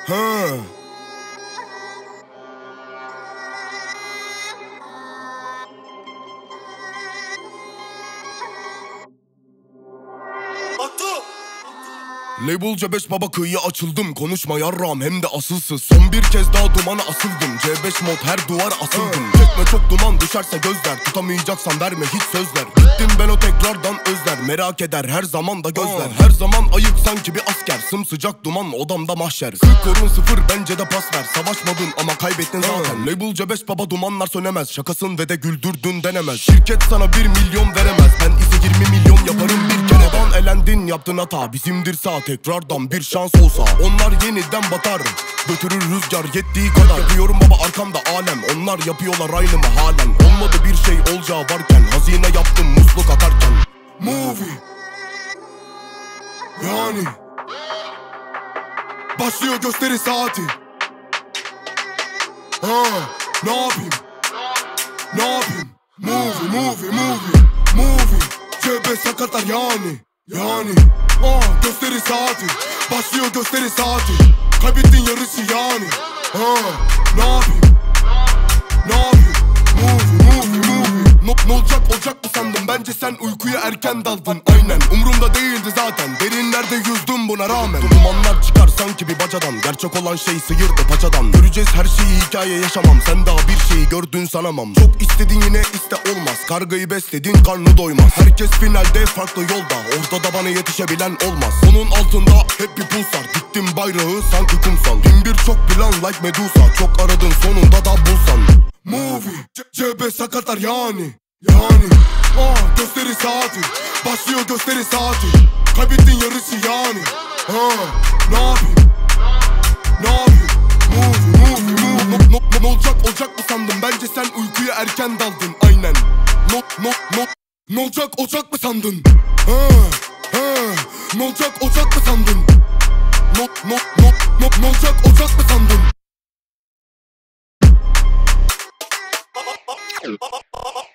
Ha. Label C5 baba, kıyıya açıldım. Konuşma yarram, hem de asılsız. Son bir kez daha dumana asıldım. C5 mod, her duvar asıldım. Çekme çok duman, düşerse gözler. Tutamayacaksan verme hiç sözler. Gittim ben o tekrardan özler. Merak eder her zaman da gözler. Her zaman ayık sanki bir asker. Sımsıcak duman odamda mahşer. Skorun sıfır, bence de pas ver. Savaşmadın ama kaybettin zaten. Label C5 baba, dumanlar sönemez. Şakasın ve de güldürdün denemez. Şirket sana 1 milyon veremez. Ben ise 20 milyon yaparım bir kere. Elendin, yaptın hata, bizimdir sağ. Tekrardan bir şans olsa onlar yeniden batar. Götürür rüzgar yettiği kadar. Yapıyorum baba arkamda alem. Onlar yapıyorlar aynı mı halen? Olmadı bir şey olacağı varken. Hazine yaptım musluk akarken. Movie. Yani başlıyor gösteri saati. Ne yapayım? Ne yapayım? Movie. C5 sakatlar yani. Gösteri saati. Başlıyor gösteri saati. Kaybettin yarışı yani. Ne yapayım? Ne olacak mı sandın? Bence sen uykuya erken daldın. Aynen, umurumda değildi zaten. Derinlerde yüzdüm buna rağmen. Dumanlar çıkar sanki bir bacadan. Gerçek olan şey sıyırdı paçadan. Göreceğiz her şeyi, hikaye yaşamam. Sen daha bir şeyi gördün sanamam. Çok istedin yine iste olmaz. Kargayı besledin, karnı doymaz. Herkes finalde farklı yolda. Ortada bana yetişebilen olmaz. Onun altında hep bir pulsar. Diktim bayrağı sanki kumsal. Bin bir çok plan like Medusa. Çok aradın, sonunda da bulsan. Movie. C5 sakatlar yani. Gösteri saati. Başlıyor gösteri saati. Kaybettin yarışı yani. Ne yapayım? Ne olacak mı sandın? Bence sen uykuya erken daldın. Aynen. Ne olacak mı sandın? Ne olacak mı sandın? Ne olacak mı sandın?